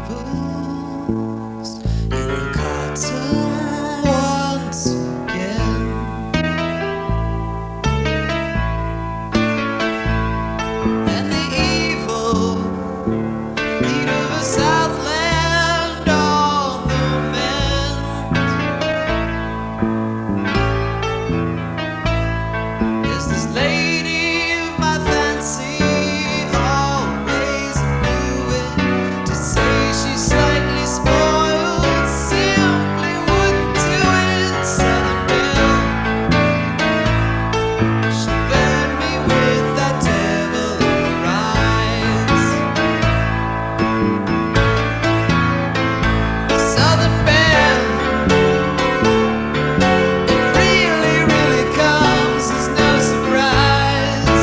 booze in the cartoon once again. And the evil leader of the Southland on the mend. Is this lady of my fancy? Always knew it. To say she's slightly spoiled simply wouldn't do it. Southern Belle, she burned me with that devil in her eyes. Southern Belle, it really, really comes as no surprise.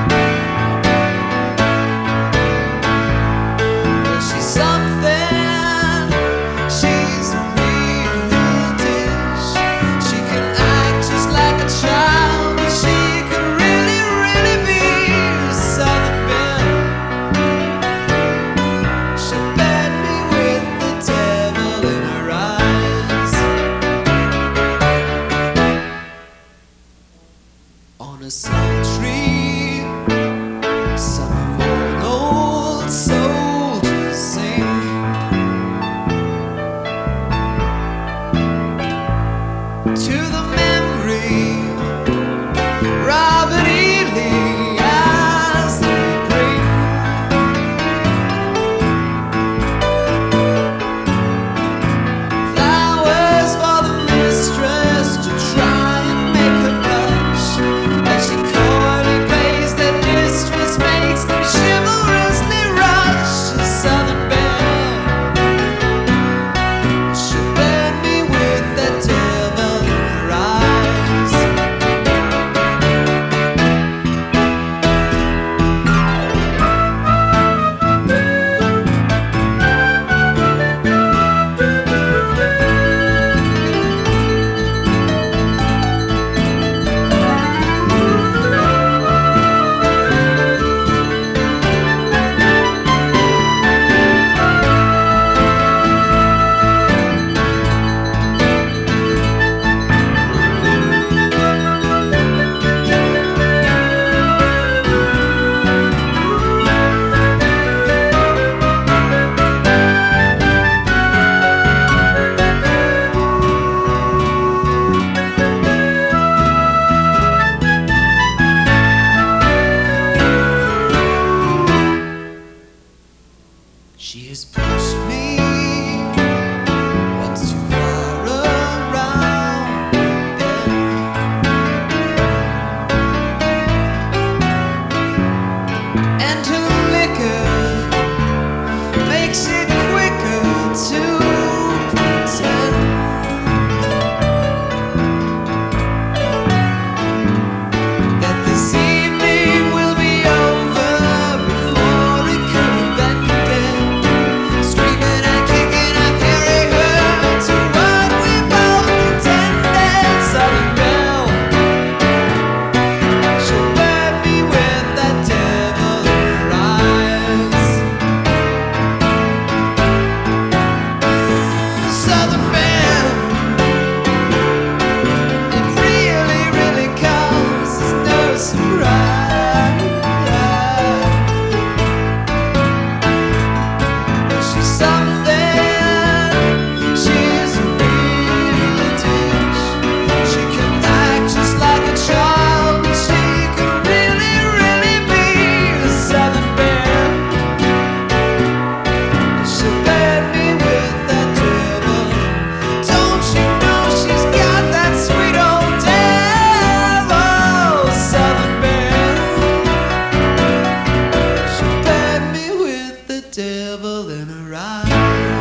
But she's something, she's a real dish. She can act just like a child, but she can really, really be a Southern Belle. She burned me with the devil in her eyes. On a sultry summer morn, old soldiers sing. To the memory Robert E. Lee as they bring flowers for the mistress to try and make her blush. As she coyly pays their distress, makes them chivalrously rush. A Southern Belle, she burned me with that devil in her eyes. She has pushed me once too far around bend. And her liquor makes it quicker to pretend that this evening will be over before it could have ended. Screaming and kicking, I carry her to what we both intended. Southern Belle, she'll burn me with that devil in her eyes. Southern Belle, it really, really comes as no surprise. She's something, she's a real dish. She can act just like a child, but she can really, really be a Southern Belle. She burned me with that devil. Don't you know she's got that sweet old devil? Southern Belle, she burned me with the devil in her eyes.